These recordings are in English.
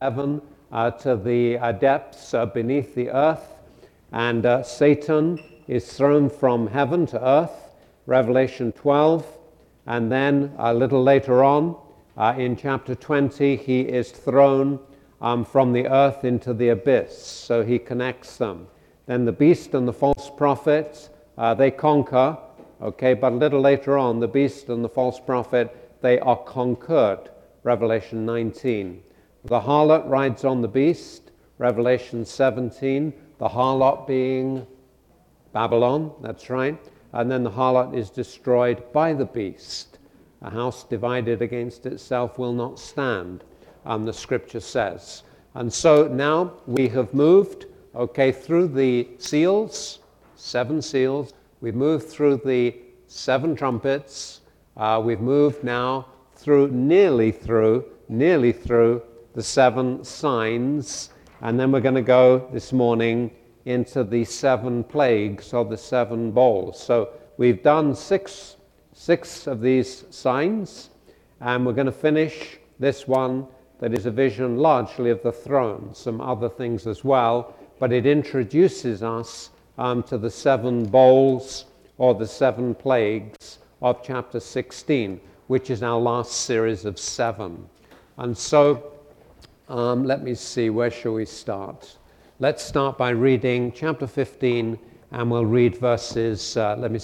heaven to the depths beneath the earth, and Satan is thrown from heaven to earth, Revelation 12, and then a little later on in chapter 20 he is thrown from the earth into the abyss, so he connects them. Then the beast and the false prophet, they conquer, okay, but a little later on the beast and the false prophet, they are conquered, Revelation 19. The harlot rides on the beast, Revelation 17, the harlot being Babylon, that's right, and then the harlot is destroyed by the beast. A house divided against itself will not stand, the scripture says. And so now we have moved, okay, through the seals, 7 seals, we've moved through the 7 trumpets, we've moved now nearly through the 7 signs, and then we're going to go this morning into the 7 plagues or the 7 bowls. So we've done six of these signs, and we're going to finish this one that is a vision largely of the throne, some other things as well, but it introduces us to the 7 bowls or the 7 plagues of chapter 16, which is our last series of 7. And so let me see, where shall we start? Let's start by reading chapter 15, and we'll read verses,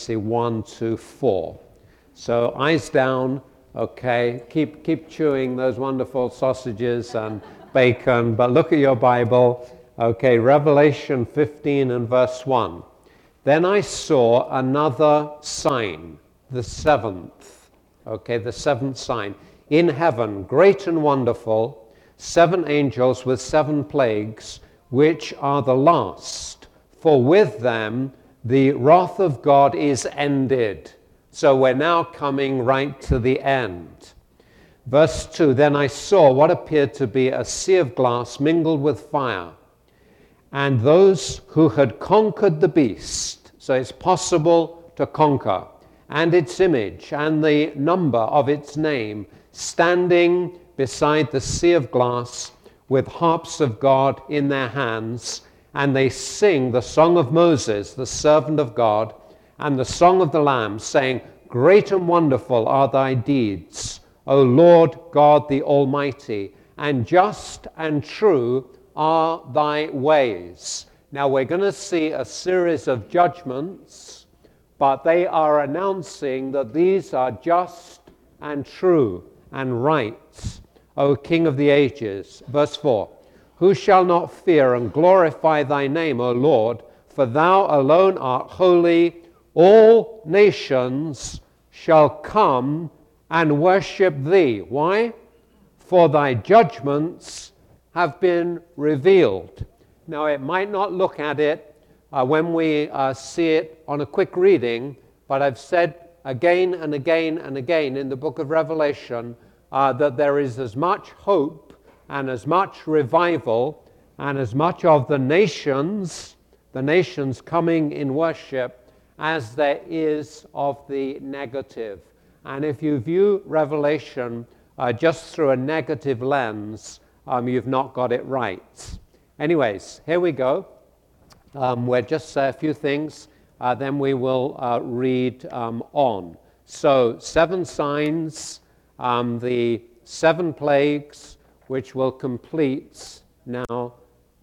1 to 4. So eyes down, okay, keep chewing those wonderful sausages and bacon, but look at your Bible. Okay, Revelation 15 and verse 1. Then I saw another sign, the 7th, okay, the 7th sign, in heaven, great and wonderful, 7 angels with 7 plagues, which are the last, for with them the wrath of God is ended. So we're now coming right to the end. Verse 2, then I saw what appeared to be a sea of glass mingled with fire, and those who had conquered the beast, so it's possible to conquer, and its image, and the number of its name, standing beside the sea of glass with harps of God in their hands, and they sing the song of Moses, the servant of God, and the song of the Lamb, saying, great and wonderful are thy deeds, O Lord God the Almighty, and just and true are thy ways. Now we're going to see a series of judgments, but they are announcing that these are just and true and right, O King of the ages. Verse 4, who shall not fear and glorify thy name, O Lord, for thou alone art holy. All nations shall come and worship thee. Why? For thy judgments have been revealed. Now it might not look at it when we see it on a quick reading, but I've said again and again and again in the book of Revelation that there is as much hope and as much revival and as much of the nations coming in worship as there is of the negative. And if you view Revelation just through a negative lens, you've not got it right. Anyways, here we go. We'll just say a few things, then we will read on. So 7 signs, the 7 plagues, which will complete the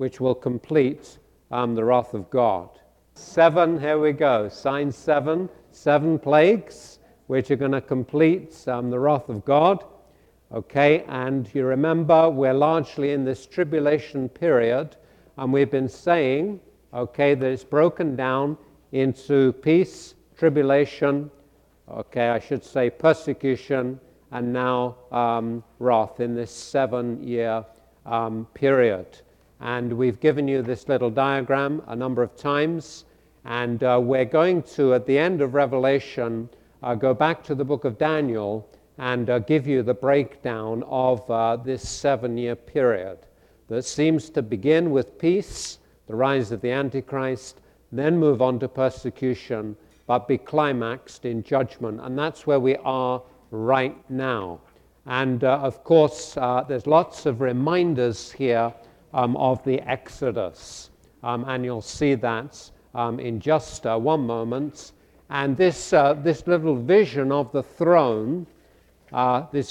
wrath of God. 7, here we go, sign 7 plagues, which are going to complete the wrath of God. Okay, and you remember we're largely in this tribulation period, and we've been saying, okay, that it's broken down into peace, tribulation, okay, I should say persecution, and now wrath in this 7-year period. And we've given you this little diagram a number of times, and we're going to, at the end of Revelation, go back to the book of Daniel and give you the breakdown of this 7-year period that seems to begin with peace, the rise of the Antichrist, then move on to persecution, but be climaxed in judgment. And that's where we are right now. And of course, there's lots of reminders here of the Exodus. And you'll see that in just one moment. And this little vision of the throne, is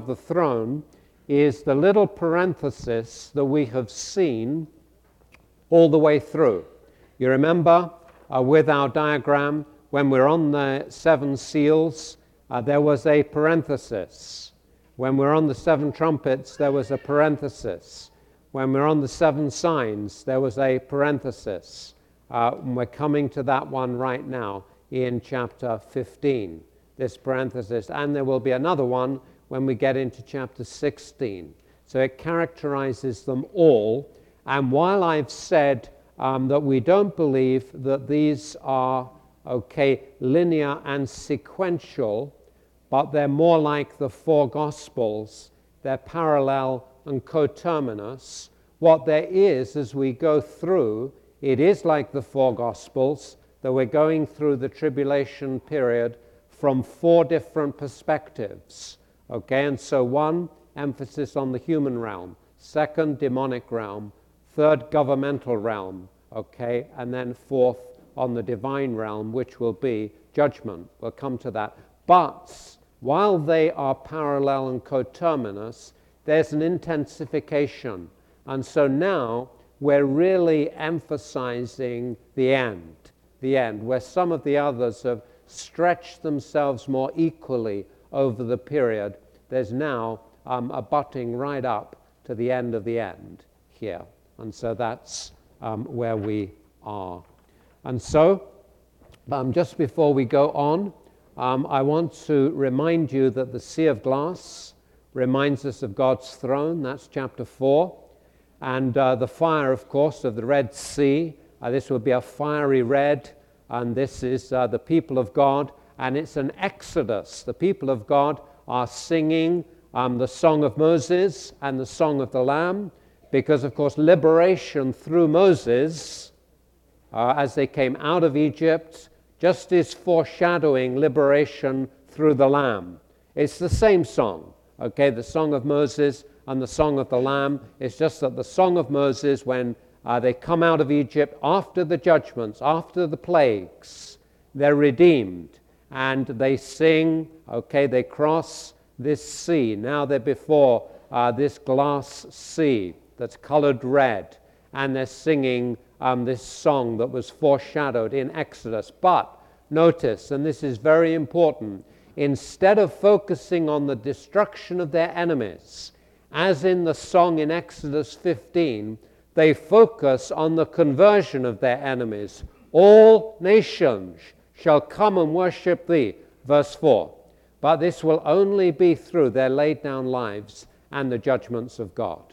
the little parenthesis that we have seen all the way through. You remember with our diagram, when we're on the 7 seals, there was a parenthesis. When we're on the 7 trumpets, there was a parenthesis. When we're on the 7 signs, there was a parenthesis. We're coming to that one right now in chapter 15, this parenthesis. And there will be another one when we get into chapter 16. So it characterizes them all. And while I've said that we don't believe that these are, linear and sequential, but they're more like the 4 Gospels. They're parallel and coterminous. What there is, as we go through, it is like the 4 Gospels, that we're going through the tribulation period from 4 different perspectives. And so 1, emphasis on the human realm. 2nd, demonic realm. 3rd, governmental realm. And then 4th, on the divine realm, which will be judgment. We'll come to that. But while they are parallel and coterminous, there's an intensification. And so now we're really emphasizing the end, where some of the others have stretched themselves more equally over the period. There's now a butting right up to the end of the end here. And so that's where we are. And so, just before we go on, I want to remind you that the sea of glass reminds us of God's throne. That's chapter 4. And the fire, of course, of the Red Sea. This will be a fiery red. And this is the people of God. And it's an exodus. The people of God are singing the Song of Moses and the Song of the Lamb. Because, of course, liberation through Moses, as they came out of Egypt, just is foreshadowing liberation through the Lamb. It's the same song, the Song of Moses and the Song of the Lamb. It's just that the Song of Moses, when they come out of Egypt after the judgments, after the plagues, they're redeemed. And they sing, they cross this sea. Now they're before this glass sea that's colored red. And they're singing this song that was foreshadowed in Exodus. But notice, and this is very important, instead of focusing on the destruction of their enemies, as in the song in Exodus 15, they focus on the conversion of their enemies. All nations shall come and worship thee, verse 4. But this will only be through their laid down lives and the judgments of God.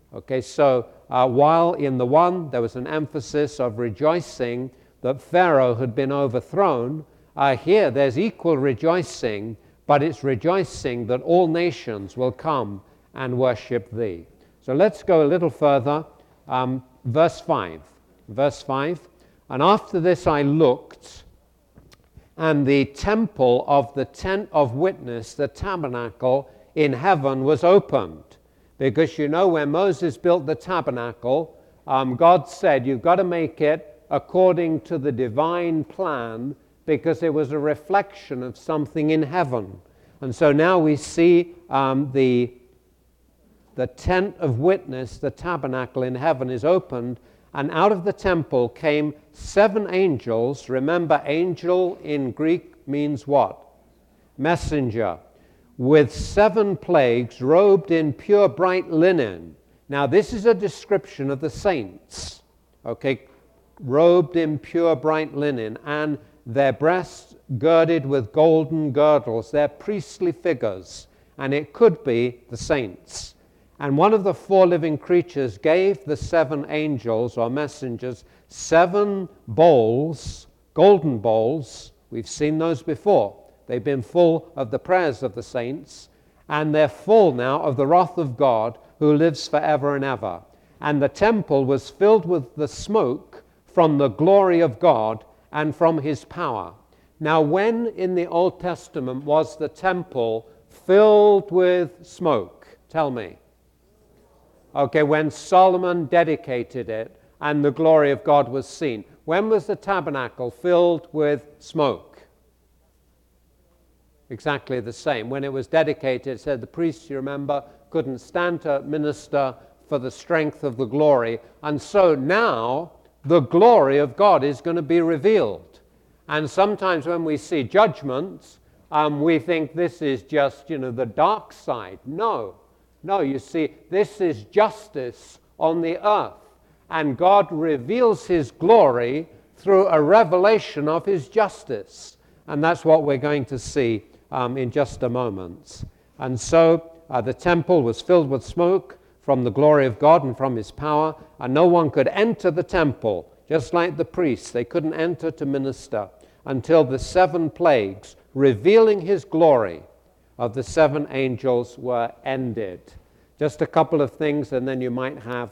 So while in the one there was an emphasis of rejoicing that Pharaoh had been overthrown, here there's equal rejoicing, but it's rejoicing that all nations will come and worship thee. So let's go a little further. Verse 5. And after this I looked, and the temple of the tent of witness, the tabernacle in heaven, was opened. Because when Moses built the tabernacle, God said, you've got to make it according to the divine plan, because it was a reflection of something in heaven. And so now we see the tent of witness, the tabernacle in heaven, is opened, and out of the temple came 7 angels. Remember, angel in Greek means what? Messenger. With 7 plagues, robed in pure bright linen. Now this is a description of the saints, robed in pure bright linen, and their breasts girded with golden girdles. They're priestly figures, and it could be the saints. And one of the 4 living creatures gave the 7 angels or messengers 7 bowls, golden bowls. We've seen those before. They've been full of the prayers of the saints, and they're full now of the wrath of God, who lives forever and ever. And the temple was filled with the smoke from the glory of God and from his power. Now, when in the Old Testament was the temple filled with smoke? Tell me. Okay, when Solomon dedicated it and the glory of God was seen. When was the tabernacle filled with smoke? Exactly the same. When it was dedicated, it said the priests, you remember, couldn't stand to minister for the strength of the glory. And so now the glory of God is going to be revealed. And sometimes when we see judgments, we think this is just, the dark side. No, you see, this is justice on the earth. And God reveals his glory through a revelation of his justice. And that's what we're going to see in just a moment. And so the temple was filled with smoke from the glory of God and from his power, and no one could enter the temple, just like the priests. They couldn't enter to minister until the 7 plagues, revealing his glory, of the 7 angels were ended. Just a couple of things, and then you might have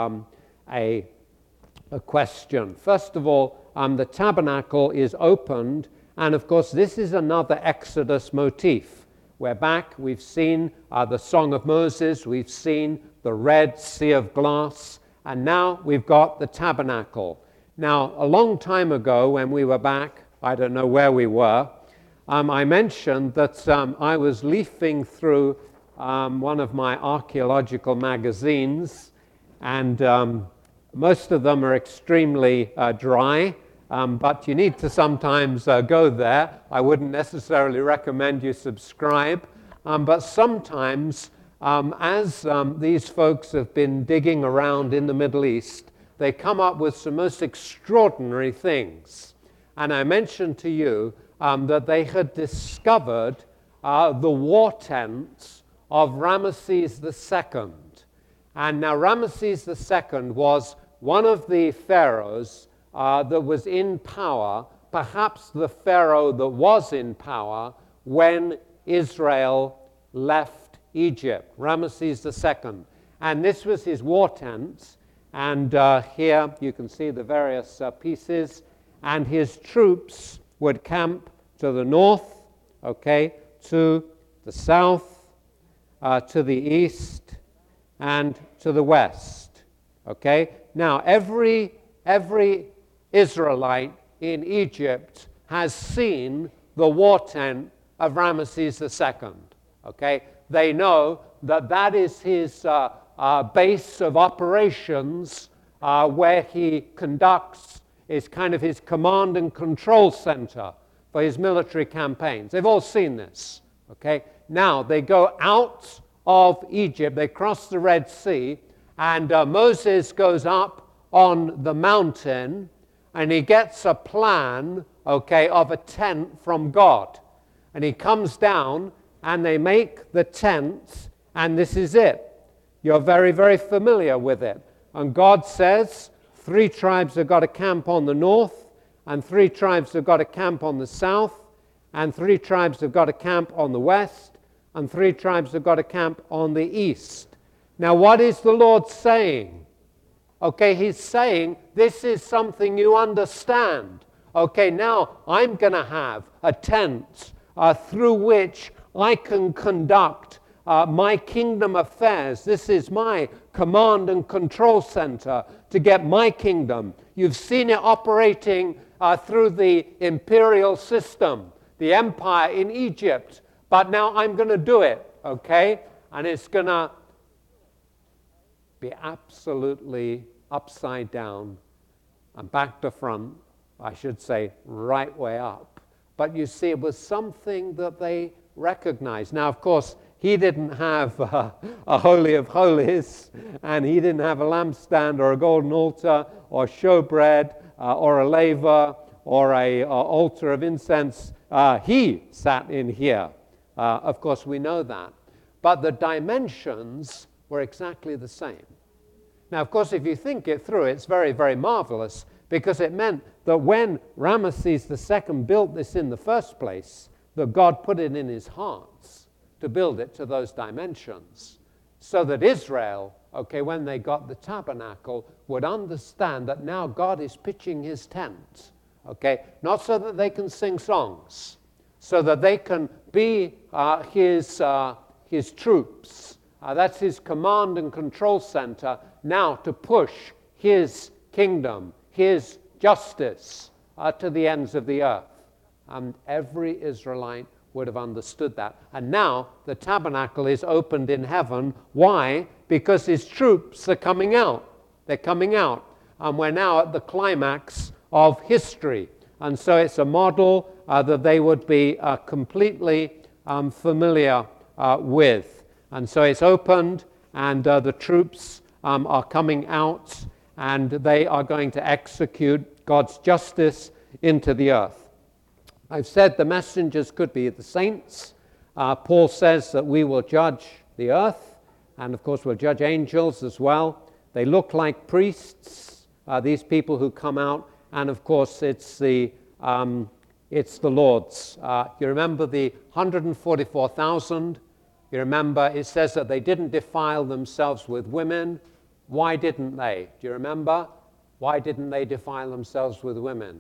a question. First of all, the tabernacle is opened, and of course this is another Exodus motif. We're back, we've seen the Song of Moses, we've seen the Red Sea of glass, and now we've got the tabernacle. Now, a long time ago when we were back, I don't know where we were, I mentioned that I was leafing through one of my archaeological magazines, and most of them are extremely dry, but you need to sometimes go there. I wouldn't necessarily recommend you subscribe, but sometimes as these folks have been digging around in the Middle East, they come up with some most extraordinary things. And I mentioned to you that they had discovered the war tents of Ramesses II. And now Ramesses II was one of the pharaohs that was in power, perhaps the pharaoh that was in power when Israel left Egypt, Ramesses II. And this was his war tents, and here you can see the various pieces, and his troops would camp to the north, to the south, to the east, and to the west. Now every Israelite in Egypt has seen the war tent of Ramesses II. They know that that is his base of operations, where he conducts, is kind of his command and control center for his military campaigns. They've all seen this. Now they go out of Egypt, they cross the Red Sea, and Moses goes up on the mountain, and he gets a plan, of a tent from God. And he comes down, and they make the tent, and this is it. You're very, very familiar with it. And God says 3 tribes have got to camp on the north, and 3 tribes have got to camp on the south, and 3 tribes have got to camp on the west, and 3 tribes have got to camp on the east. Now, what is the Lord saying? He's saying, this is something you understand. Now I'm going to have a tent through which I can conduct my kingdom affairs. This is my command and control center to get my kingdom. You've seen it operating through the imperial system, the empire in Egypt, but now I'm going to do it, And it's going to be absolutely upside down and back to front, I should say right way up. But you see, it was something that they recognized. Now, of course, he didn't have a Holy of Holies, and he didn't have a lampstand or a golden altar or showbread or a laver or a altar of incense. He sat in here. Of course, we know that. But the dimensions were exactly the same. Now, of course, if you think it through, it's very, very marvelous, because it meant that when Ramesses II built this in the first place, that God put it in his hearts to build it to those dimensions, so that Israel, when they got the tabernacle, would understand that now God is pitching his tent, not so that they can sing songs, so that they can be his troops. That's his command and control center now to push his kingdom, his justice to the ends of the earth. And every Israelite would have understood that. And now the tabernacle is opened in heaven. Why? Because his troops are coming out. They're coming out. And we're now at the climax of history. And so it's a model that they would be completely familiar with. And so it's opened, and the troops are coming out, and they are going to execute God's justice into the earth. I've said the messengers could be the saints. Paul says that we will judge the earth, and of course we'll judge angels as well. They look like priests, these people who come out, and of course it's the Lord's. You remember the 144,000? You remember it says that they didn't defile themselves with women. Why didn't they? Do you remember? Why didn't they defile themselves with women?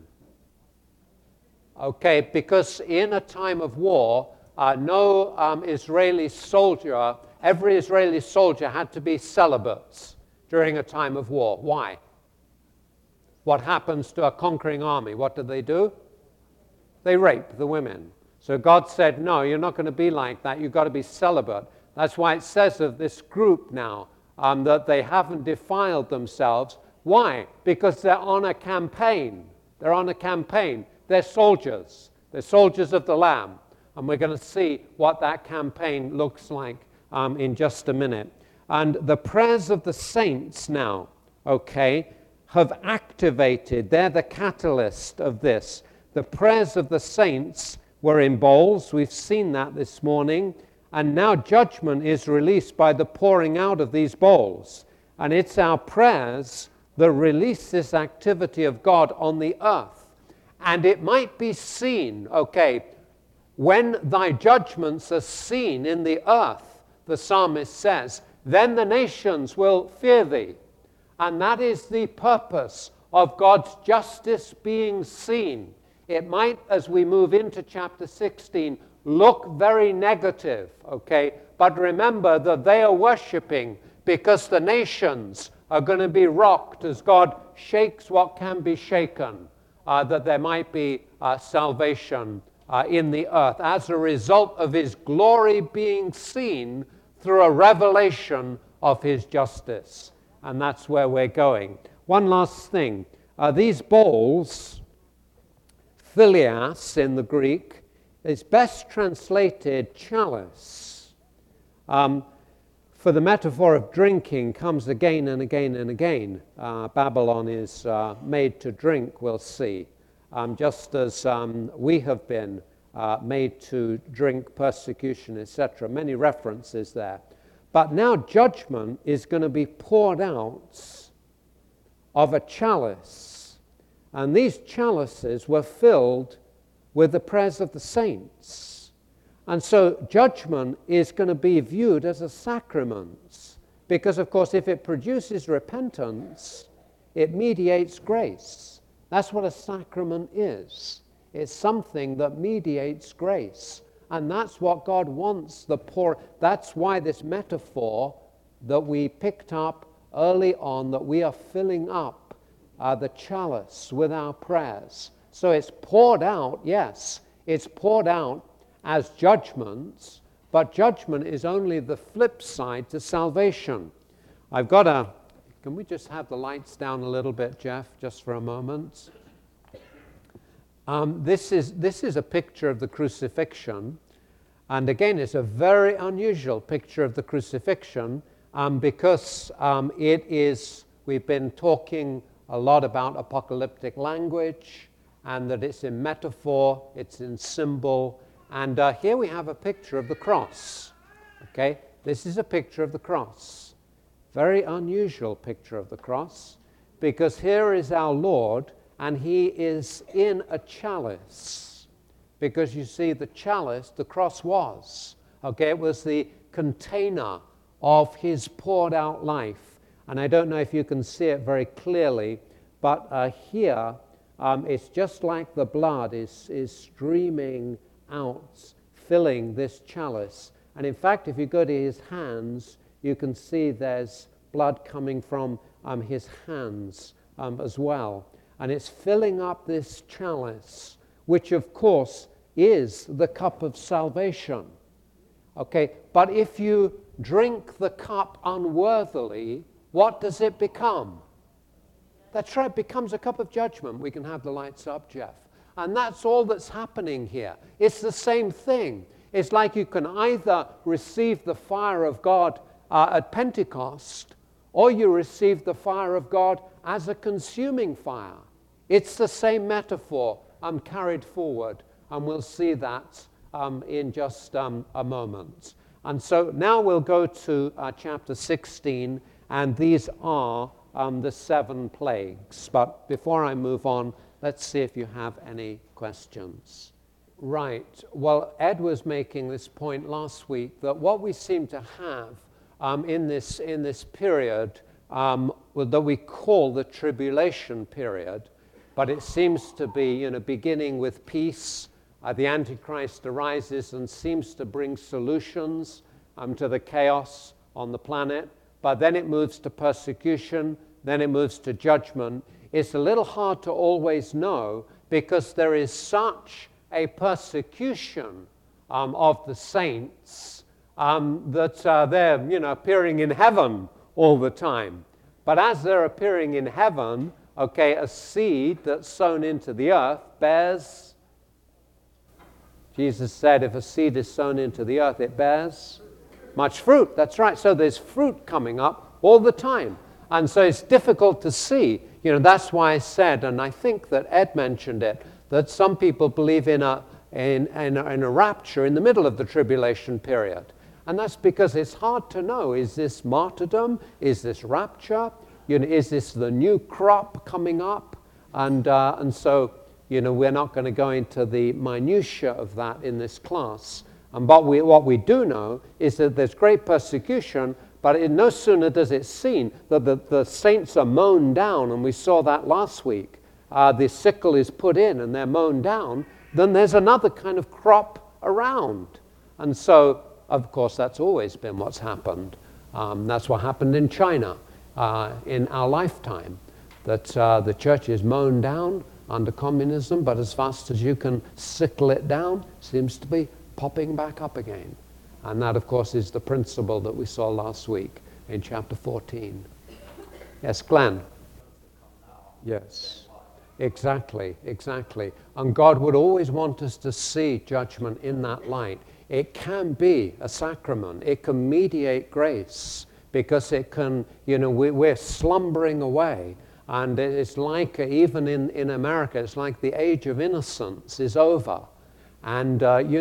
Okay, because in a time of war, no Israeli soldier, every Israeli soldier had to be celibates during a time of war. Why? What happens to a conquering army? What do? They rape the women. So God said, no, you're not going to be like that. You've got to be celibate. That's why it says of this group now that they haven't defiled themselves. Why? Because they're on a campaign. They're on a campaign. They're soldiers. They're soldiers of the Lamb. And we're going to see what that campaign looks like in just a minute. And the prayers of the saints now, okay, have activated. They're the catalyst of this. The prayers of the saints were in bowls. We've seen that this morning. And now judgment is released by the pouring out of these bowls. And it's our prayers that release this activity of God on the earth. And it might be seen, okay, when thy judgments are seen in the earth, the psalmist says, then the nations will fear thee. And that is the purpose of God's justice being seen. It might, as we move into chapter 16, look very negative, okay? But remember that they are worshiping because the nations are going to be rocked as God shakes what can be shaken, that there might be salvation in the earth as a result of his glory being seen through a revelation of his justice. And that's where we're going. One last thing. These bowls, philias in the Greek, is best translated chalice. For the metaphor of drinking comes again and again and again. Babylon is made to drink, we'll see. Just as we have been made to drink persecution, etc. Many references there. But now judgment is going to be poured out of a chalice. And these chalices were filled with the prayers of the saints. And so judgment is going to be viewed as a sacrament. Because, of course, if it produces repentance, it mediates grace. That's what a sacrament is. It's something that mediates grace. And that's what God wants, that's why this metaphor that we picked up early on, that we are filling up the chalice with our prayers. So it's poured out, yes, it's poured out as judgments, but judgment is only the flip side to salvation. Can we just have the lights down a little bit, Jeff, just for a moment? This is a picture of the crucifixion, and again, it's a very unusual picture of the crucifixion because we've been talking a lot about apocalyptic language, and that it's in metaphor, it's in symbol, and here we have a picture of the cross. Okay, this is a picture of the cross. Very unusual picture of the cross, because here is our Lord, and he is in a chalice. Because you see, the chalice, the cross was. Okay, it was the container of his poured out life. And I don't know if you can see it very clearly, but here it's just like the blood is streaming out, filling this chalice. And in fact, if you go to his hands, you can see there's blood coming from his hands as well. And it's filling up this chalice, which of course is the cup of salvation. Okay, but if you drink the cup unworthily, what does it become? That's right, it becomes a cup of judgment. We can have the lights up, Jeff. And that's all that's happening here. It's the same thing. It's like you can either receive the fire of God at Pentecost, or you receive the fire of God as a consuming fire. It's the same metaphor carried forward, and we'll see that in just a moment. And so now we'll go to chapter 16, and these are the 7 plagues. But before I move on, let's see if you have any questions. Right. Well, Ed was making this point last week that what we seem to have in this period that we call the tribulation period, but it seems to be, beginning with peace. The Antichrist arises and seems to bring solutions to the chaos on the planet, but then it moves to persecution, then it moves to judgment. It's a little hard to always know because there is such a persecution of the saints that they're appearing in heaven all the time. But as they're appearing in heaven, a seed that's sown into the earth bears. Jesus said if a seed is sown into the earth, it bears much fruit. That's right. So there's fruit coming up all the time. And so it's difficult to see. That's why I said, and I think that Ed mentioned it, that some people believe in a rapture in the middle of the tribulation period. And that's because it's hard to know, is this martyrdom? Is this rapture? Is this the new crop coming up? And so, we're not going to go into the minutiae of that in this class. But what we do know is that there's great persecution, but no sooner does it seem that the saints are mown down, and we saw that last week. The sickle is put in and they're mown down, then there's another kind of crop around. And so, of course, that's always been what's happened. That's what happened in China in our lifetime, that the church is mown down under communism, but as fast as you can sickle it down, seems to be popping back up again. And that, of course, is the principle that we saw last week in chapter 14. Yes, Glenn? Yes. Exactly. And God would always want us to see judgment in that light. It can be a sacrament. It can mediate grace because it can, we're slumbering away. And it's like, even in America, it's like the age of innocence is over. And,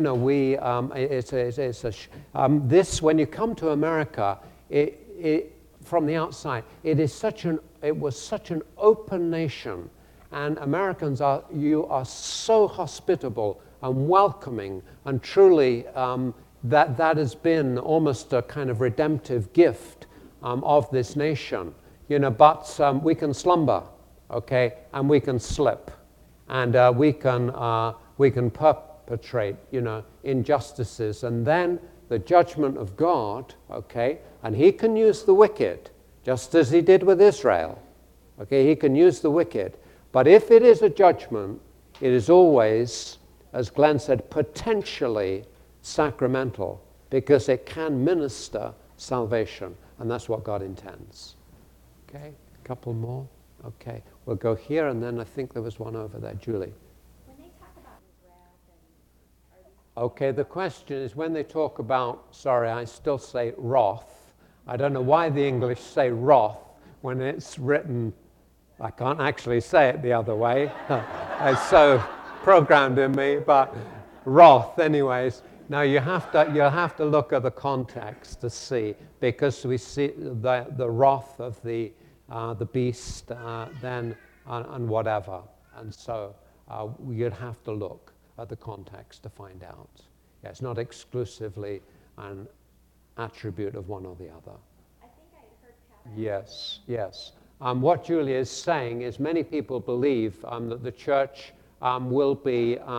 this, when you come to America, from the outside, it was such an open nation. And Americans you are so hospitable and welcoming, and truly that has been almost a kind of redemptive gift of this nation. But we can slumber, and we can slip, and we can perpetrate, injustices, and then the judgment of God, and He can use the wicked, just as He did with Israel. He can use the wicked. But if it is a judgment, it is always, as Glenn said, potentially sacramental, because it can minister salvation, and that's what God intends. A couple more. We'll go here, and then I think there was one over there. Julie. When they talk about wrath, and the question is when they talk about, sorry, I still say wrath. I don't know why the English say wrath when it's written. I can't actually say it the other way. It's so programmed in me, but wrath anyways. Now you'll have to look at the context to see, because we see the wrath of the beast then and whatever. And so you'd have to look at the context to find out. Yeah, it's not exclusively an attribute of one or the other. I think I heard Pat. Yes. What Julia is saying is many people believe that the church will be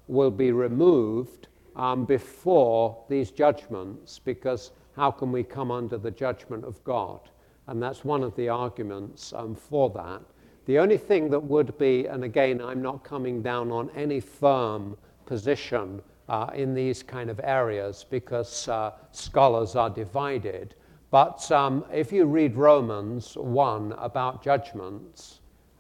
will be removed before these judgments, because how can we come under the judgment of God? And that's one of the arguments for that. The only thing that would be, and again, I'm not coming down on any firm position in these kind of areas, because scholars are divided. But if you read Romans 1 about judgments,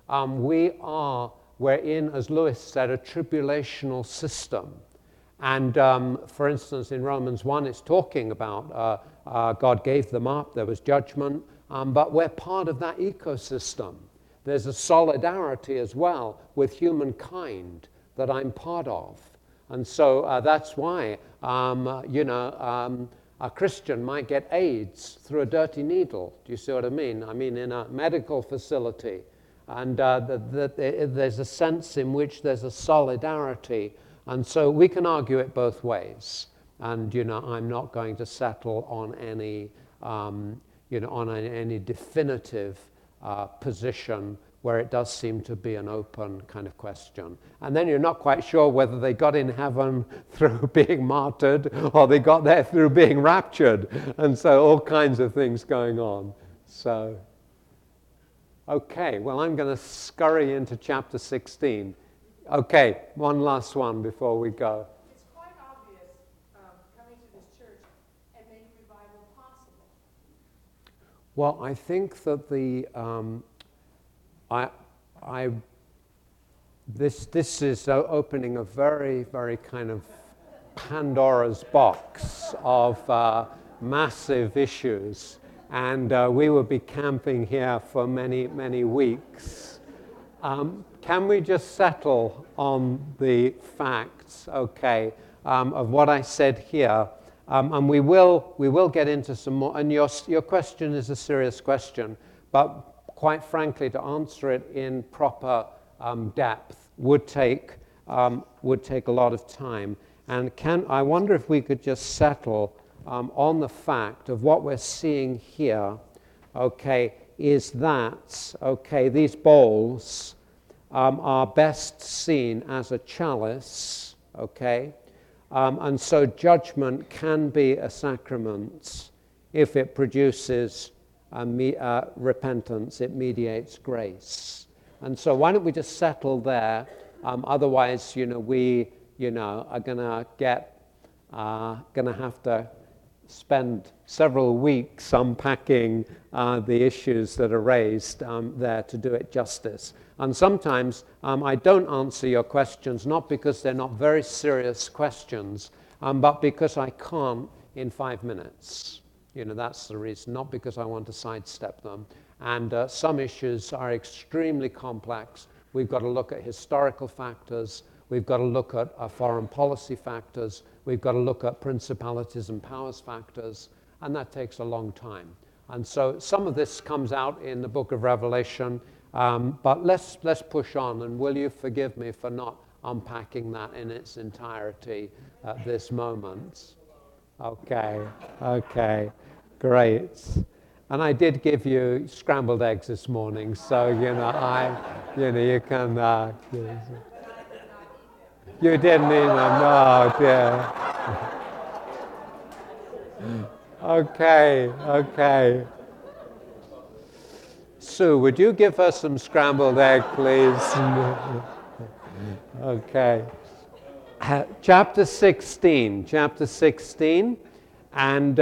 we're in, as Lewis said, a tribulational system. And for instance, in Romans 1, it's talking about God gave them up, there was judgment, but we're part of that ecosystem. There's a solidarity as well with humankind that I'm part of. And so that's why, a Christian might get AIDS through a dirty needle. Do you see what I mean? I mean, in a medical facility. And there's a sense in which there's a solidarity. And so we can argue it both ways. And, I'm not going to settle on any, on any definitive position where it does seem to be an open kind of question. And then you're not quite sure whether they got in heaven through being martyred or they got there through being raptured. And so all kinds of things going on. So, okay, well, I'm going to scurry into chapter 16. Okay, one last one before we go. It's quite obvious coming to this church and making revival possible. Well, I think that this is opening a very, very kind of Pandora's box of massive issues, and we will be camping here for many, many weeks. Can we just settle on the facts, okay, of what I said here? And we will get into some more. And your question is a serious question, but quite frankly, to answer it in proper depth would take a lot of time. And I wonder if we could just settle on the fact of what we're seeing here. Okay, is that these bowls are best seen as a chalice. Okay, and so judgment can be a sacrament if it produces repentance, it mediates grace. And so why don't we just settle there? Otherwise, we, are gonna have to spend several weeks unpacking the issues that are raised there to do it justice. And sometimes I don't answer your questions, not because they're not very serious questions, but because I can't in 5 minutes. That's the reason, not because I want to sidestep them. And some issues are extremely complex. We've got to look at historical factors. We've got to look at foreign policy factors. We've got to look at principalities and powers factors. And that takes a long time. And so some of this comes out in the book of Revelation. But let's push on. And will you forgive me for not unpacking that in its entirety at this moment? Okay, great. And I did give you scrambled eggs this morning, so you can. You didn't eat them. Oh dear. Okay. Sue, would you give us some scrambled egg, please? Okay. Chapter 16, and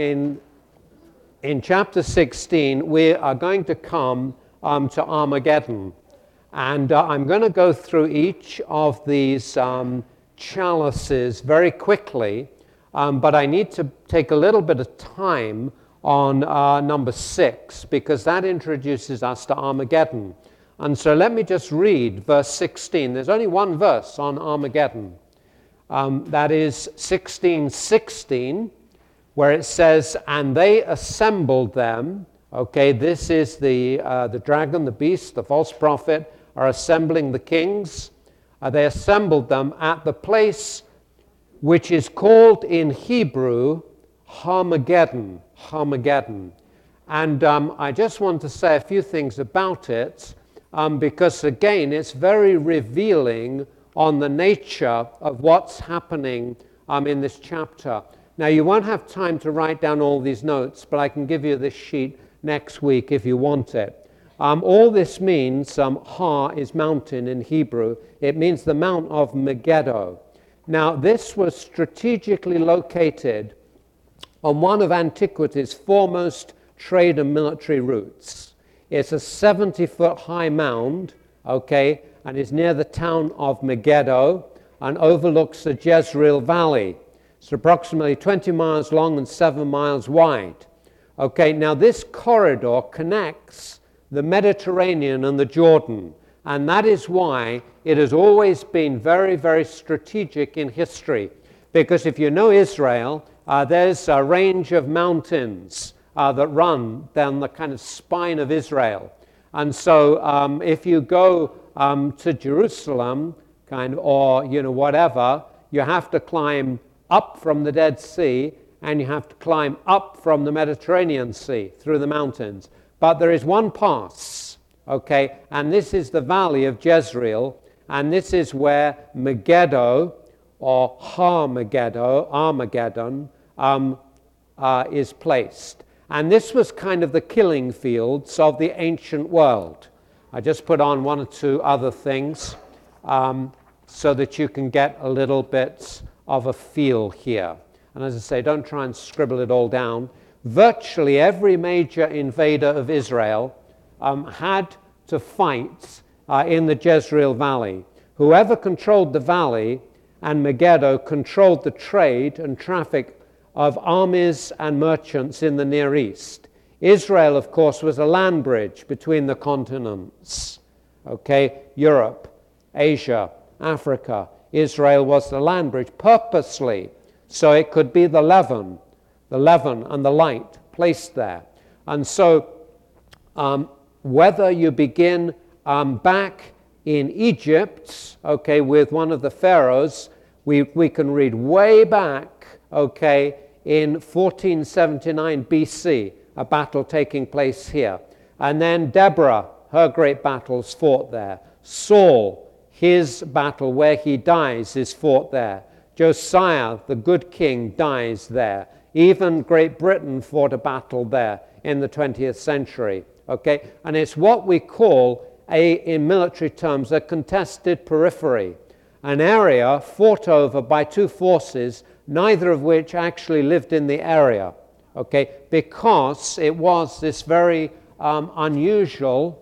in chapter 16 we are going to come to Armageddon, and I'm going to go through each of these chalices very quickly, but I need to take a little bit of time on number 6, because that introduces us to Armageddon. And so let me just read verse 16. There's only one verse on Armageddon. That is 16:16, where it says, "And they assembled them." Okay, this is the dragon, the beast, the false prophet, are assembling the kings. They assembled them at the place which is called in Hebrew Harmageddon. And I just want to say a few things about it, because again, it's very revealing on the nature of what's happening in this chapter. Now, you won't have time to write down all these notes, but I can give you this sheet next week if you want it. All this means, Har is mountain in Hebrew. It means the Mount of Megiddo. Now, this was strategically located on one of antiquity's foremost trade and military routes. It's a 70-foot high mound, okay, and is near the town of Megiddo and overlooks the Jezreel Valley. It's approximately 20 miles long and 7 miles wide. Okay, now this corridor connects the Mediterranean and the Jordan, and that is why it has always been very, very strategic in history. Because if you know Israel, there's a range of mountains that run down the kind of spine of Israel. And so if you go to Jerusalem, or whatever, you have to climb up from the Dead Sea, and you have to climb up from the Mediterranean Sea through the mountains. But there is one pass, okay, and this is the valley of Jezreel, and this is where Megiddo, or Armageddon, is placed. And this was kind of the killing fields of the ancient world. I just put on one or two other things so that you can get a little bit of a feel here. And as I say, don't try and scribble it all down. Virtually every major invader of Israel had to fight in the Jezreel Valley. Whoever controlled the valley and Megiddo controlled the trade and traffic of armies and merchants in the Near East. Israel, of course, was a land bridge between the continents. Okay, Europe, Asia, Africa. Israel was the land bridge purposely, so it could be the leaven and the light placed there. And so whether you begin back in Egypt, okay, with one of the pharaohs, we can read way back, okay, in 1479 BC, a battle taking place here. And then Deborah, her great battles fought there. Saul, his battle where he dies is fought there. Josiah, the good king, dies there. Even Great Britain fought a battle there in the 20th century. Okay, and it's what we call, in military terms, a contested periphery, an area fought over by two forces, neither of which actually lived in the area. Okay, because it was this very unusual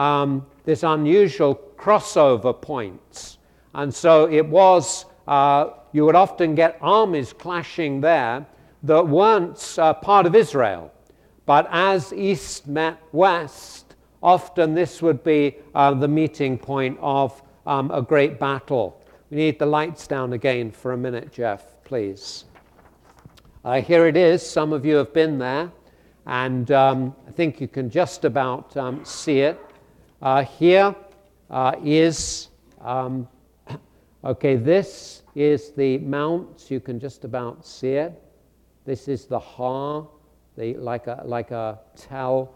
crossover point, and so it was. You would often get armies clashing there that weren't part of Israel. But as East met West, often this would be the meeting point of a great battle. We need the lights down again for a minute, Jeff, please. Here it is. Some of you have been there, and I think you can just about see it. Here is, okay, this is the mount. You can just about see it. This is the Har, like a tell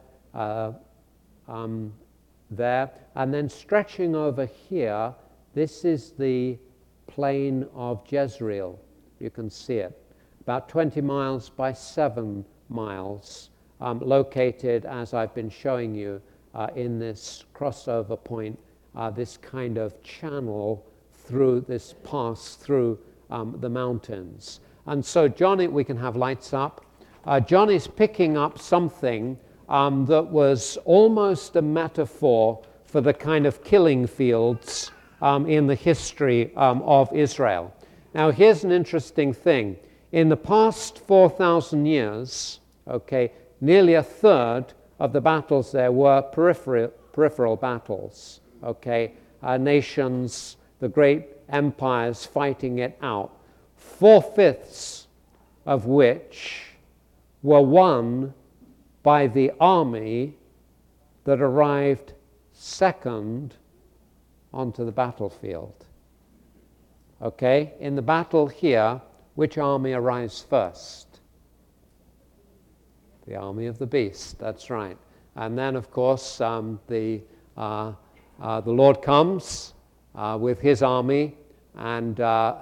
there. And then stretching over here, this is the plain of Jezreel. You can see it. About 20 miles by 7 miles, located, as I've been showing you, in this crossover point, this kind of channel through this pass through the mountains. And so John, we can have lights up. John is picking up something that was almost a metaphor for the kind of killing fields in the history of Israel. Now, here's an interesting thing. In the past 4,000 years, okay, nearly a third of the battles there were peripheral battles, okay, nations, the great empires fighting it out, 4/5 of which were won by the army that arrived second onto the battlefield. Okay, in the battle here, which army arrives first? The army of the beast, that's right. And then, of course, the Lord comes with his army, and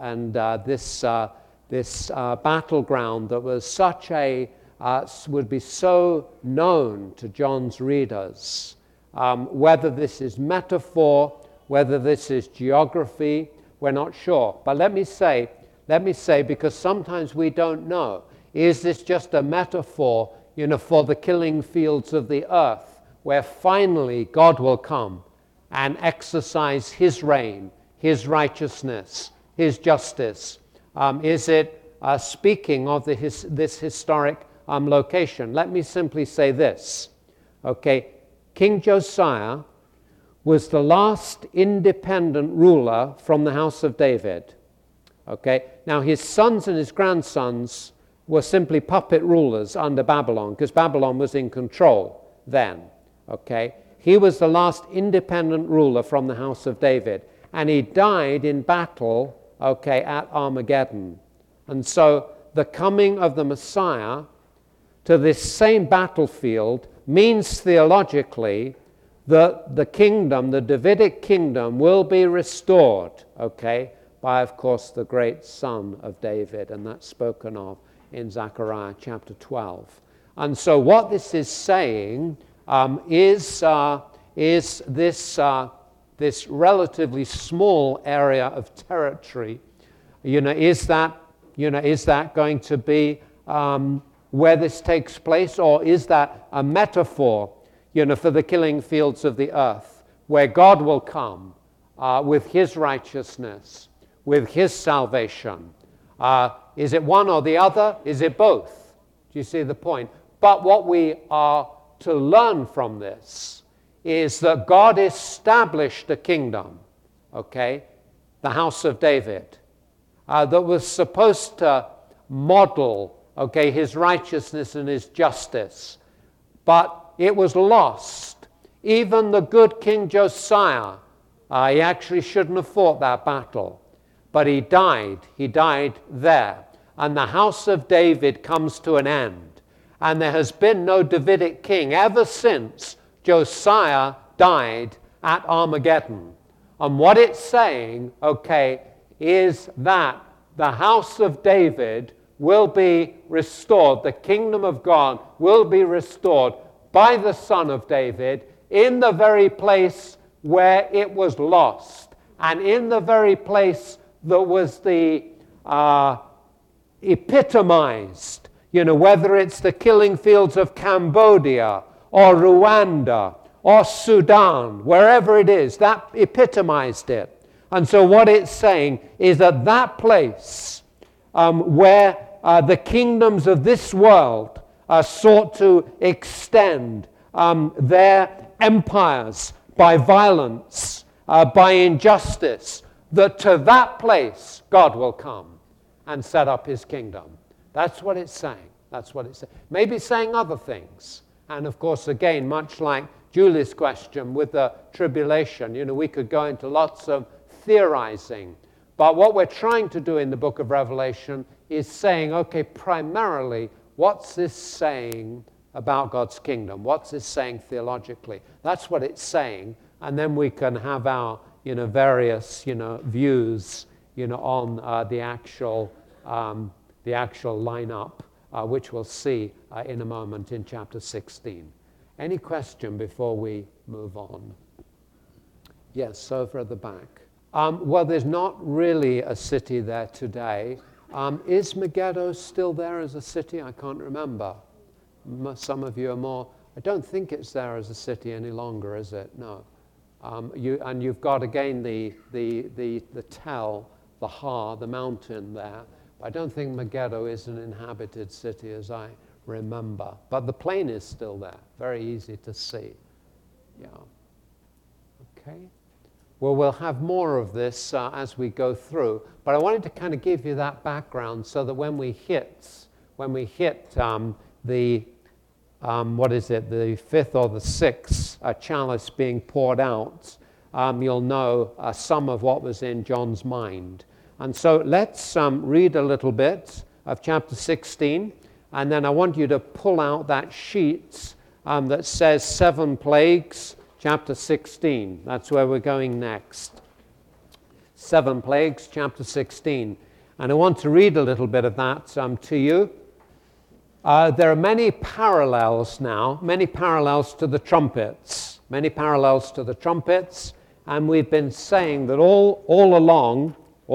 this battleground that was such a would be so known to John's readers. Whether this is metaphor, whether this is geography, we're not sure. But let me say, because sometimes we don't know, is this just a metaphor, for the killing fields of the earth, where finally God will come and exercise his reign, his righteousness, his justice? Is it speaking of this historic location? Let me simply say this. Okay, King Josiah was the last independent ruler from the house of David. Okay, now his sons and his grandsons were simply puppet rulers under Babylon, because Babylon was in control then. Okay, he was the last independent ruler from the house of David, and he died in battle, at Armageddon. And so the coming of the Messiah to this same battlefield means theologically that the kingdom, the Davidic kingdom, will be restored, by, of course, the great son of David, and that's spoken of in Zechariah chapter 12. And so what this is saying is this relatively small area of territory, is that going to be where this takes place, or is that a metaphor, for the killing fields of the earth, where God will come with his righteousness, with his salvation? Is it one or the other? Is it both? Do you see the point? But what we are to learn from this is that God established a kingdom, the house of David, that was supposed to model, his righteousness and his justice. But it was lost. Even the good King Josiah, he actually shouldn't have fought that battle. But he died. He died there. And the house of David comes to an end. And there has been no Davidic king ever since Josiah died at Armageddon. And what it's saying, is that the house of David will be restored. The kingdom of God will be restored by the Son of David in the very place where it was lost, and in the very place that was the epitomized, whether it's the killing fields of Cambodia or Rwanda or Sudan, wherever it is, that epitomized it. And so what it's saying is that that place where the kingdoms of this world sought to extend their empires by violence, by injustice, that to that place God will come and set up his kingdom. That's what it's saying. That's what it's saying. Maybe it's saying other things. And of course, again, much like Julie's question with the tribulation, we could go into lots of theorizing. But what we're trying to do in the book of Revelation is saying, primarily, what's this saying about God's kingdom? What's this saying theologically? That's what it's saying. And then we can have our, various, views, on the actual lineup, which we'll see in a moment in chapter 16. Any question before we move on? Yes, over at the back. Well, there's not really a city there today. Is Megiddo still there as a city? I can't remember. Some of you are more. I don't think it's there as a city any longer, is it? No. You've got again the Tel, the Har, the mountain there. I don't think Megiddo is an inhabited city as I remember. But the plain is still there. Very easy to see. Yeah. Okay. Well, we'll have more of this as we go through. But I wanted to kind of give you that background so that when we hit the fifth or the sixth chalice being poured out, you'll know some of what was in John's mind. And so let's read a little bit of chapter 16, and then I want you to pull out that sheet that says 7 plagues, chapter 16. That's where we're going next. 7 plagues, chapter 16. And I want to read a little bit of that to you. There are many parallels now, many parallels to the trumpets, and we've been saying that all along,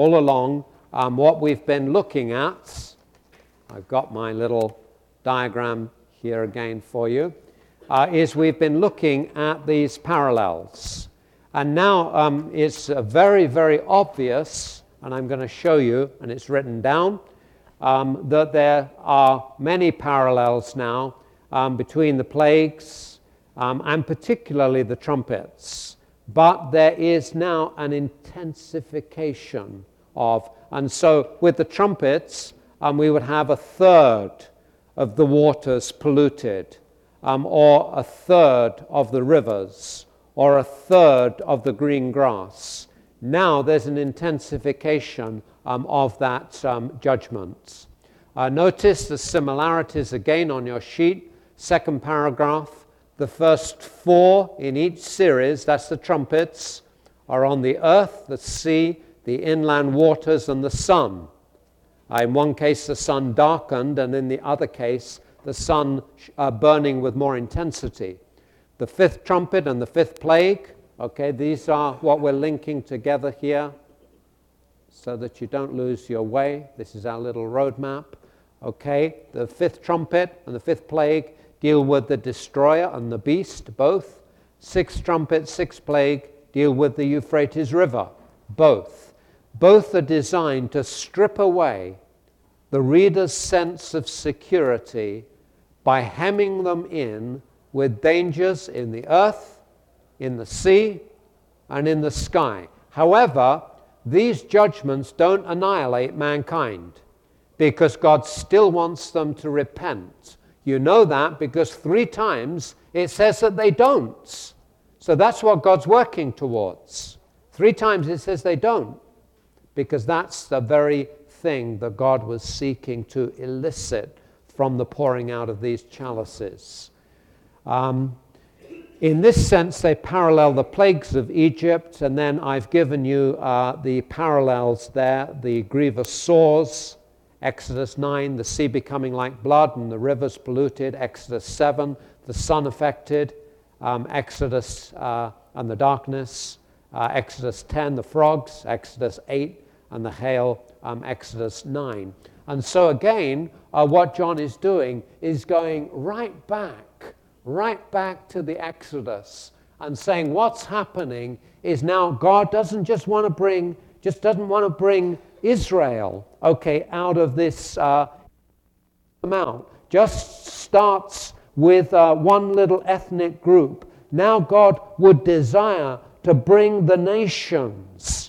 what we've been looking at, I've got my little diagram here again for you, is we've been looking at these parallels. And now it's very, very obvious, and I'm going to show you, and it's written down, that there are many parallels now between the plagues and particularly the trumpets. But there is now an intensification of, and so with the trumpets, we would have a third of the waters polluted, or a third of the rivers, or a third of the green grass. Now there's an intensification of that judgment. Notice the similarities again on your sheet. Second paragraph, the first 4 in each series, that's the trumpets, are on the earth, the sea, the inland waters, and the sun. In one case, the sun darkened, and in the other case, the sun burning with more intensity. The 5th trumpet and the 5th plague, okay, these are what we're linking together here so that you don't lose your way. This is our little roadmap. Okay, the 5th trumpet and the 5th plague deal with the destroyer and the beast, both. 6th trumpet, 6th plague deal with the Euphrates River, both. Both are designed to strip away the reader's sense of security by hemming them in with dangers in the earth, in the sea, and in the sky. However, these judgments don't annihilate mankind because God still wants them to repent. You know that because 3 times it says that they don't. So that's what God's working towards. 3 times it says they don't, because that's the very thing that God was seeking to elicit from the pouring out of these chalices. In this sense, they parallel the plagues of Egypt, and then I've given you the parallels there, the grievous sores, Exodus 9, the sea becoming like blood and the rivers polluted, Exodus 7, the sun affected, Exodus and the darkness, Exodus 10, the frogs, Exodus 8, and the hail, Exodus 9. And so again, what John is doing is going right back to the Exodus and saying what's happening is now God doesn't just want to bring Israel, okay, out of this amount. Just starts with one little ethnic group. Now God would desire to bring the nations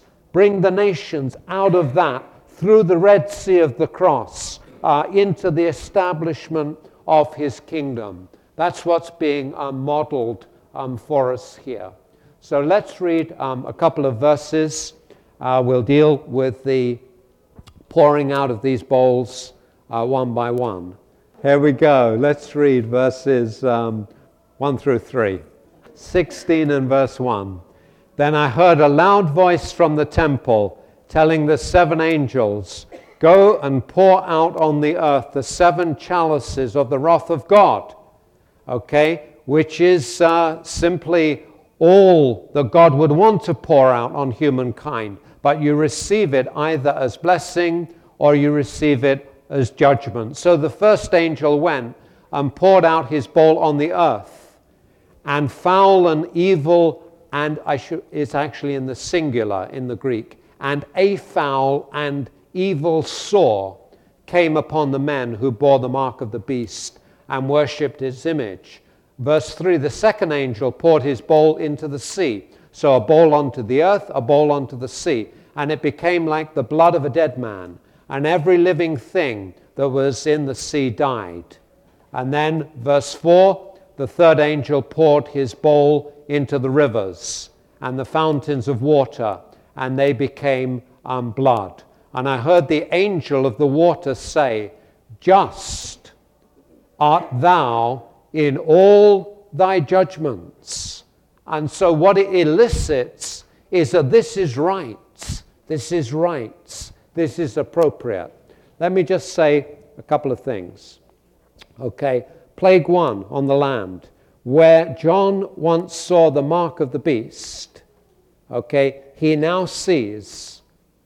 out of that through the Red Sea of the cross into the establishment of his kingdom. That's what's being modeled for us here. So let's read a couple of verses. We'll deal with the pouring out of these bowls one by one. Here we go. Let's read verses 1 through 3. 16 and verse 1. Then I heard a loud voice from the temple telling the 7 angels, "Go and pour out on the earth the 7 chalices of the wrath of God." Okay, which is simply all that God would want to pour out on humankind. But you receive it either as blessing or you receive it as judgment. So the first angel went and poured out his bowl on the earth, and foul and evil, and it's actually in the singular in the Greek, and a foul and evil sore came upon the men who bore the mark of the beast and worshipped its image. Verse 3, the second angel poured his bowl into the sea. So a bowl onto the earth, a bowl onto the sea. And it became like the blood of a dead man. And every living thing that was in the sea died. And then verse 4, the third angel poured his bowl into the rivers and the fountains of water, and they became blood. And I heard the angel of the water say, "Just art thou in all thy judgments." And so what it elicits is that this is right. This is right. This is appropriate. Let me just say a couple of things. Okay, plague 1 on the land, where John once saw the mark of the beast. Okay, he now sees,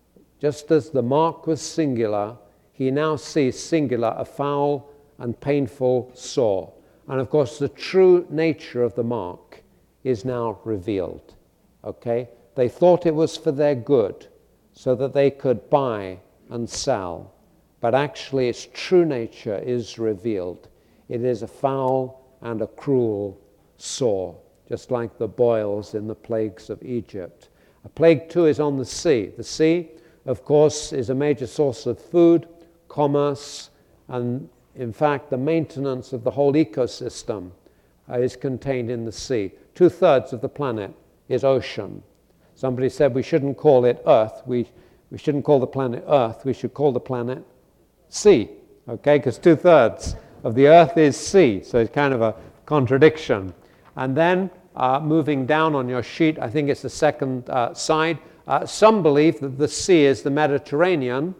just as the mark was singular, he now sees singular a foul and painful sore. And of course, the true nature of the mark is now revealed. Okay, they thought it was for their good, so that they could buy and sell. But actually, its true nature is revealed. It is a foul and a cruel sore, just like the boils in the plagues of Egypt. Plague 2 is on the sea. The sea, of course, is a major source of food, commerce, and in fact, the maintenance of the whole ecosystem is contained in the sea. 2/3 of the planet is ocean. Somebody said we shouldn't call it Earth. We shouldn't call the planet Earth. We should call the planet sea, okay? Because 2/3 of the Earth is sea, so it's kind of a contradiction. And then moving down on your sheet, I think it's the second side, some believe that the sea is the Mediterranean.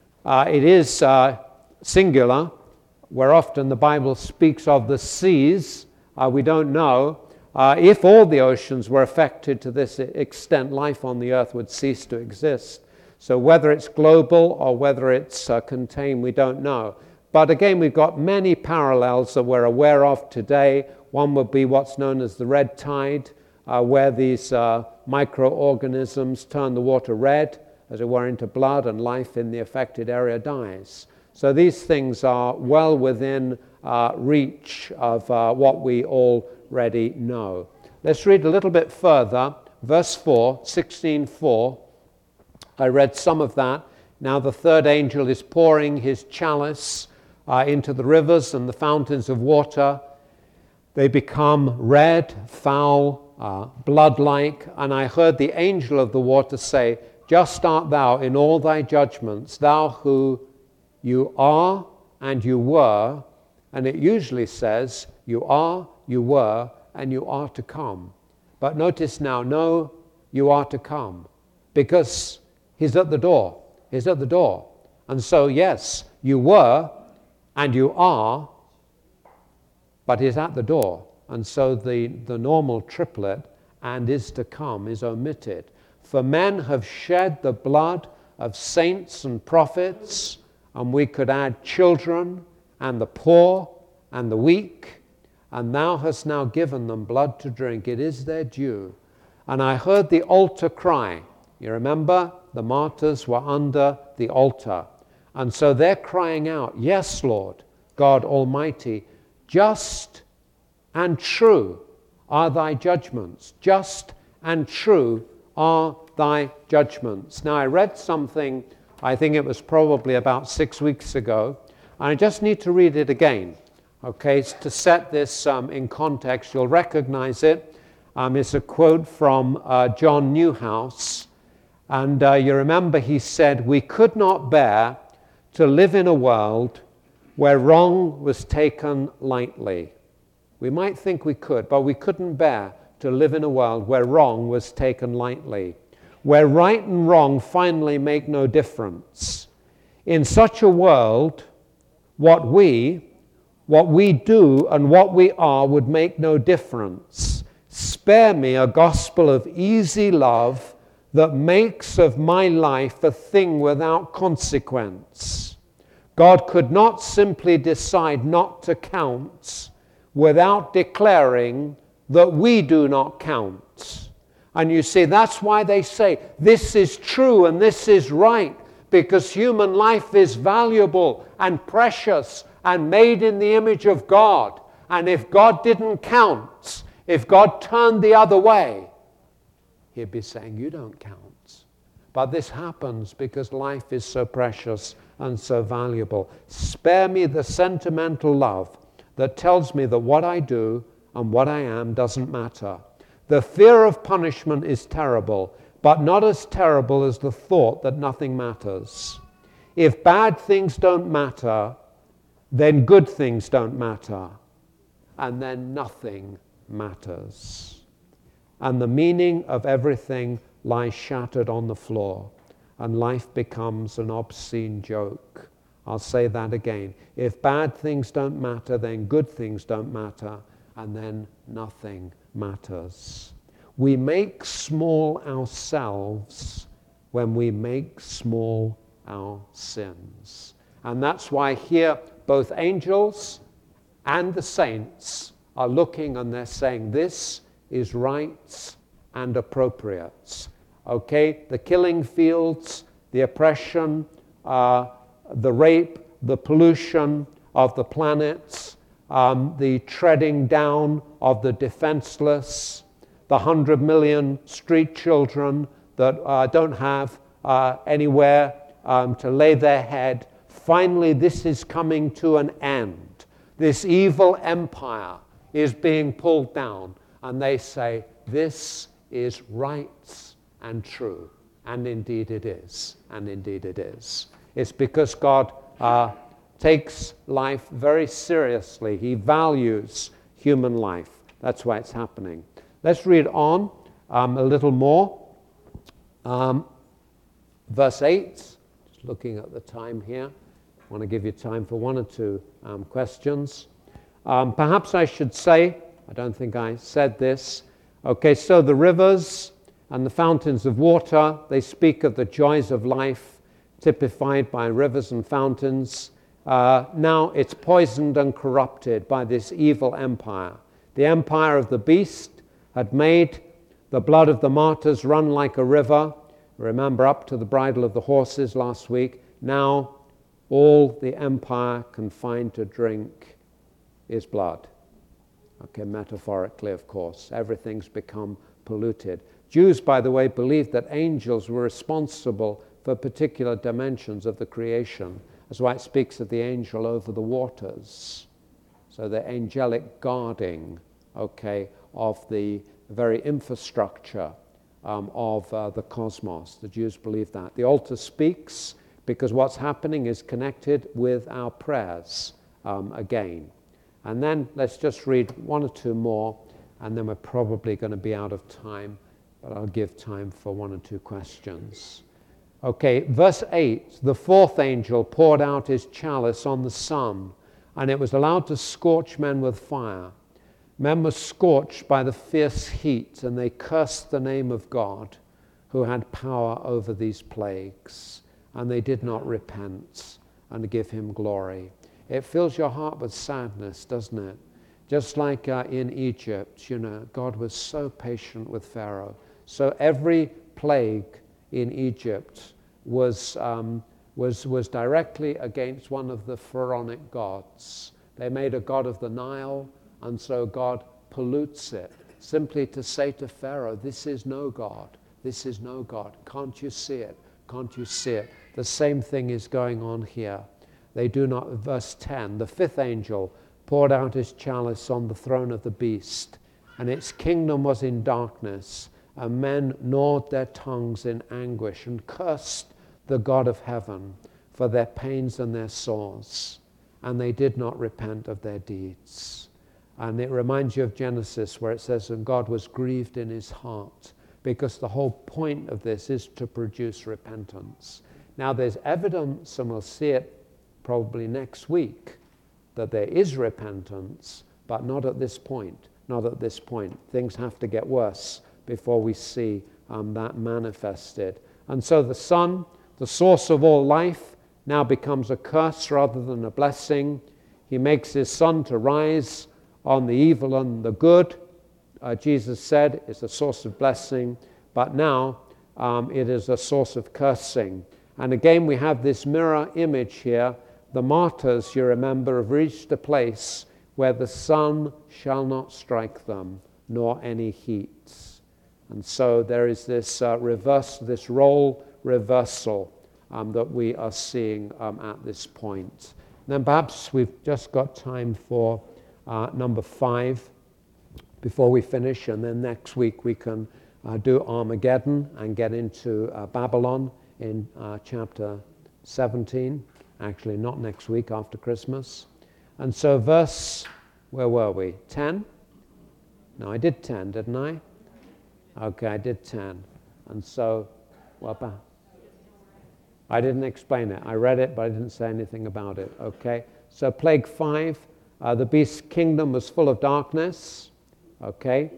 It is singular, where often the Bible speaks of the seas. We don't know. If all the oceans were affected to this extent, life on the earth would cease to exist. So whether it's global or whether it's contained, we don't know. But again, we've got many parallels that we're aware of today. One would be what's known as the red tide, where these microorganisms turn the water red, as it were, into blood, and life in the affected area dies. So these things are well within reach of what we already know. Let's read a little bit further. Verse 4, 16:4. I read some of that. Now the third angel is pouring his chalice into the rivers and the fountains of water. They become red, foul, blood-like. And I heard the angel of the water say, "Just art thou in all thy judgments, thou who you are and you were." And it usually says, "You are, you were, and you are to come." But notice now, no, you are to come. Because he's at the door. He's at the door. And so, yes, you were and you are, but he's at the door. And so the normal triplet, "and is to come," is omitted. For men have shed the blood of saints and prophets, and we could add children and the poor and the weak, and thou hast now given them blood to drink. It is their due. And I heard the altar cry. You remember, the martyrs were under the altar. And so they're crying out, "Yes, Lord, God Almighty, just and true are thy judgments. Just and true are thy judgments." Now, I read something, I think it was probably about 6 weeks ago, and I just need to read it again, okay, to set this in context. You'll recognize it. It's a quote from John Newhouse. And you remember he said, "We could not bear to live in a world where wrong was taken lightly." We might think we could, but we couldn't bear to live in a world where wrong was taken lightly, where right and wrong finally make no difference. In such a world, what we do and what we are would make no difference. Spare me a gospel of easy love that makes of my life a thing without consequence. God could not simply decide not to count without declaring that we do not count. And you see, that's why they say this is true and this is right, because human life is valuable and precious and made in the image of God. And if God didn't count, if God turned the other way, he'd be saying, "You don't count." But this happens because life is so precious and so valuable. Spare me the sentimental love that tells me that what I do and what I am doesn't matter. The fear of punishment is terrible, but not as terrible as the thought that nothing matters. If bad things don't matter, then good things don't matter, and then nothing matters. And the meaning of everything lies shattered on the floor. and life becomes an obscene joke. I'll say that again. If bad things don't matter, then good things don't matter, and then nothing matters. We make small ourselves when we make small our sins. And that's why here both angels and the saints are looking and they're saying, this is right and appropriate. Okay, the killing fields, the oppression, the rape, the pollution of the planets, the treading down of the defenseless, the 100 million street children that don't have anywhere to lay their head. Finally, this is coming to an end. This evil empire is being pulled down, and they say, this is right and true. And indeed it is. And indeed it is. It's because God takes life very seriously. He values human life. That's why it's happening. Let's read on a little more. Verse 8, just looking at the time here. I want to give you time for one or two questions. Perhaps I should say, I don't think I said this. Okay, so the rivers and the fountains of water, they speak of the joys of life, typified by rivers and fountains. Now it's poisoned and corrupted by this evil empire. The empire of the beast had made the blood of the martyrs run like a river. Remember, up to the bridle of the horses last week. Now all the empire can find to drink is blood. Okay, metaphorically, of course. Everything's become polluted. Jews, by the way, believed that angels were responsible for particular dimensions of the creation. That's why it speaks of the angel over the waters. So the angelic guarding, okay, of the very infrastructure of the cosmos. The Jews believe that. The altar speaks because what's happening is connected with our prayers again. And then let's just read one or two more, and then we're probably going to be out of time, but I'll give time for one or two questions. Okay, verse 8, the fourth angel poured out his chalice on the sun, and it was allowed to scorch men with fire. Men were scorched by the fierce heat, and they cursed the name of God, who had power over these plagues, and they did not repent and give him glory. It fills your heart with sadness, doesn't it? Just like in Egypt, God was so patient with Pharaoh. So every plague in Egypt was directly against one of the pharaonic gods. They made a god of the Nile, and so God pollutes it, simply to say to Pharaoh, this is no God, this is no God. Can't you see it? Can't you see it? The same thing is going on here. They do not, verse 10, the fifth angel poured out his chalice on the throne of the beast, and its kingdom was in darkness, and men gnawed their tongues in anguish and cursed the God of heaven for their pains and their sores, and they did not repent of their deeds. And it reminds you of Genesis, where it says, and God was grieved in his heart, because the whole point of this is to produce repentance. Now there's evidence, and we'll see it probably next week, that there is repentance, but not at this point. Not at this point. Things have to get worse before we see that manifested. And so the sun, the source of all life, now becomes a curse rather than a blessing. He makes his sun to rise on the evil and the good. Jesus said it's a source of blessing, but now it is a source of cursing. And again, we have this mirror image here. The martyrs, you remember, have reached a place where the sun shall not strike them, nor any heat. And so there is this this role reversal that we are seeing at this point. And then perhaps we've just got time for number 5 before we finish, and then next week we can do Armageddon and get into Babylon in chapter 17. Actually, not next week, after Christmas. And so where were we? 10? No, I did 10, didn't I? Okay, I did 10. And so, I didn't explain it. I read it, but I didn't say anything about it, okay? So plague 5, the beast's kingdom was full of darkness, okay?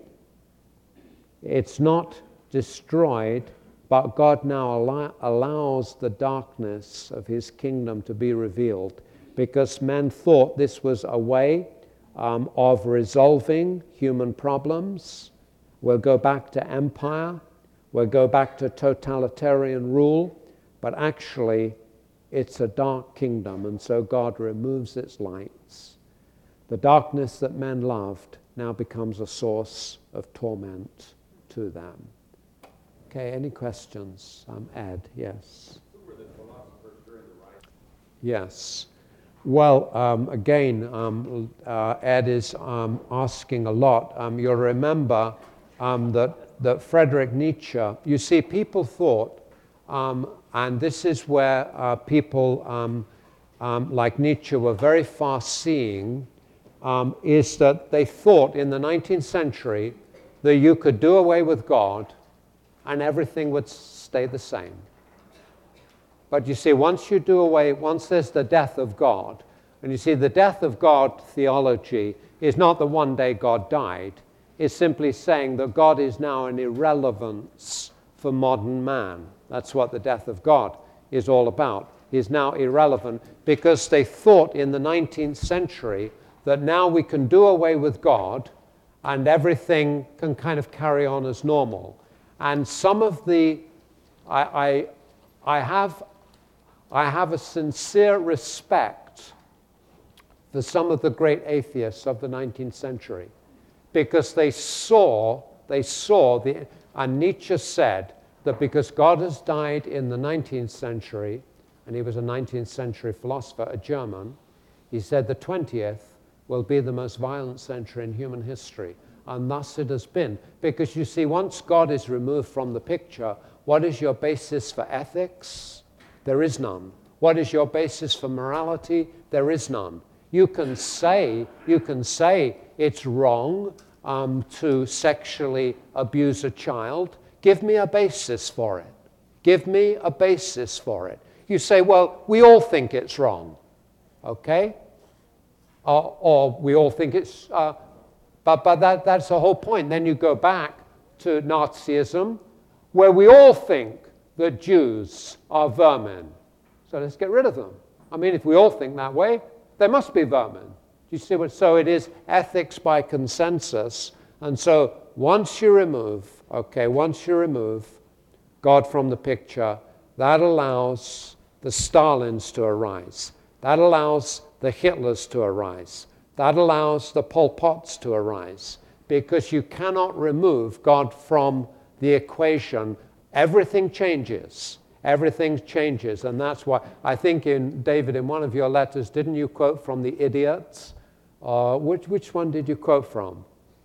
It's not destroyed, but God now allows the darkness of his kingdom to be revealed because men thought this was a way of resolving human problems. We'll go back to empire, we'll go back to totalitarian rule, but actually it's a dark kingdom, and so God removes its lights. The darkness that men loved now becomes a source of torment to them. Okay, any questions? Ed, yes. Who were the philosophers during the Rise? Yes. Well, again, Ed is asking a lot. You'll remember that Friedrich Nietzsche, you see, people thought, and this is where people like Nietzsche were very far-seeing, is that they thought in the 19th century that you could do away with God and everything would stay the same. But you see, once there's the death of God, and you see the death of God theology is not that one day God died, it's simply saying that God is now an irrelevance for modern man. That's what the death of God is all about. He's now irrelevant because they thought in the 19th century that now we can do away with God and everything can kind of carry on as normal. And some of the, I have a sincere respect for some of the great atheists of the 19th century because they saw and Nietzsche said that because God has died in the 19th century, and he was a 19th century philosopher, a German, he said the 20th will be the most violent century in human history. And thus it has been. Because you see, once God is removed from the picture, what is your basis for ethics? There is none. What is your basis for morality? There is none. You can say it's wrong to sexually abuse a child. Give me a basis for it. Give me a basis for it. You say, well, we all think it's wrong, okay? Or we all think it's, but that's the whole point. Then you go back to Nazism, where we all think that Jews are vermin. So let's get rid of them. I mean, if we all think that way, they must be vermin. Do you see what? So it is ethics by consensus. And so once you remove God from the picture, that allows the Stalins to arise. That allows the Hitlers to arise. That allows the Pol Pots to arise. Because you cannot remove God from the equation. Everything changes. Everything changes. And that's why I think David, in one of your letters, didn't you quote from the Idiots? Which one did you quote from?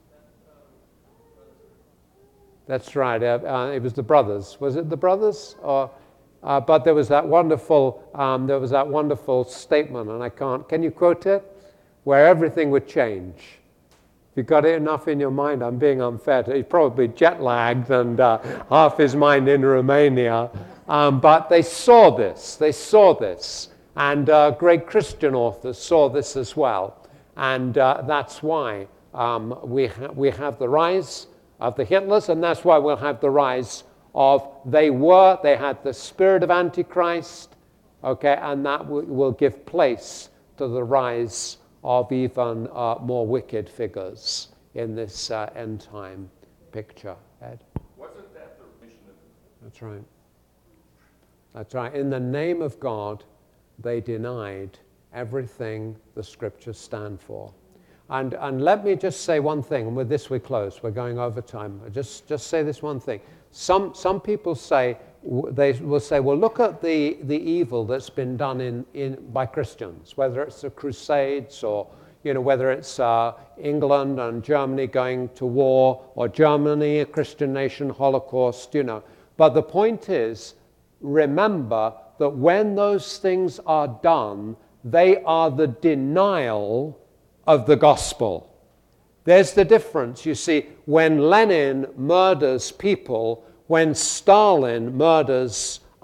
That's right. It was the Brothers. Was it the Brothers? But there was that wonderful statement, and I can't. Can you quote it? Where everything would change. If you've got it enough in your mind, I'm being unfair. He's probably jet lagged and half his mind in Romania. But they saw this. And great Christian authors saw this as well. And that's why we have the rise of the Hitlers, and that's why we'll have the rise of they had the spirit of Antichrist, okay, and that will give place to the rise of even more wicked figures in this end time picture. Ed? Wasn't that the mission of? That's right. That's right. In the name of God, they denied everything the scriptures stand for. And let me just say one thing, and with this we close. We're going over time. Just say this one thing. Some people say, they will say, well, look at the evil that's been done by Christians, whether it's the Crusades or whether it's England and Germany going to war, or Germany, a Christian nation, Holocaust, But the point is, remember that when those things are done, they are the denial of the gospel. There's the difference. You see, when Lenin murders people, when Stalin murders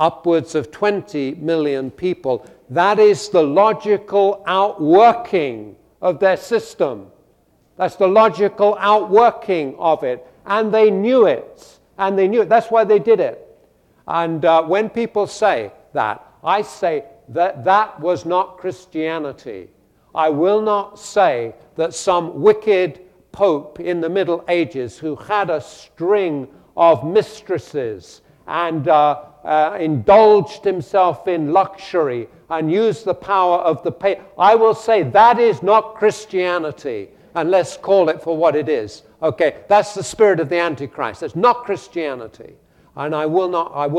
upwards of 20 million people. That is the logical outworking of their system. That's the logical outworking of it. And they knew it. And they knew it. That's why they did it. And when people say that, I say that that was not Christianity. I will not say that some wicked pope in the Middle Ages who had a string of mistresses and indulged himself in luxury and used the power of the papacy. I will say that is not Christianity, and let's call it for what it is. Okay, that's the spirit of the Antichrist. That's not Christianity, and I will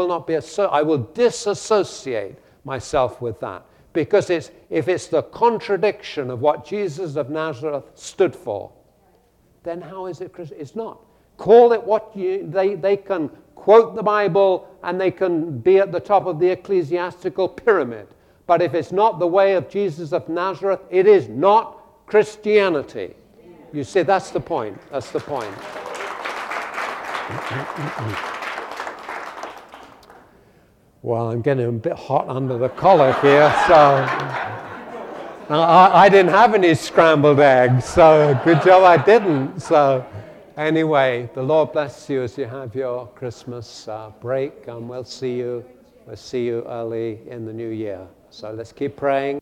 disassociate myself with that, because if it's the contradiction of what Jesus of Nazareth stood for, then how is it Christian? It's not. Call it what they can quote the Bible and they can be at the top of the ecclesiastical pyramid. But if it's not the way of Jesus of Nazareth, it is not Christianity. You see, that's the point. That's the point. Well, I'm getting a bit hot under the collar here, so I didn't have any scrambled eggs, so good job I didn't. So anyway, the Lord bless you as you have your Christmas break, and we'll see you early in the new year. So let's keep praying.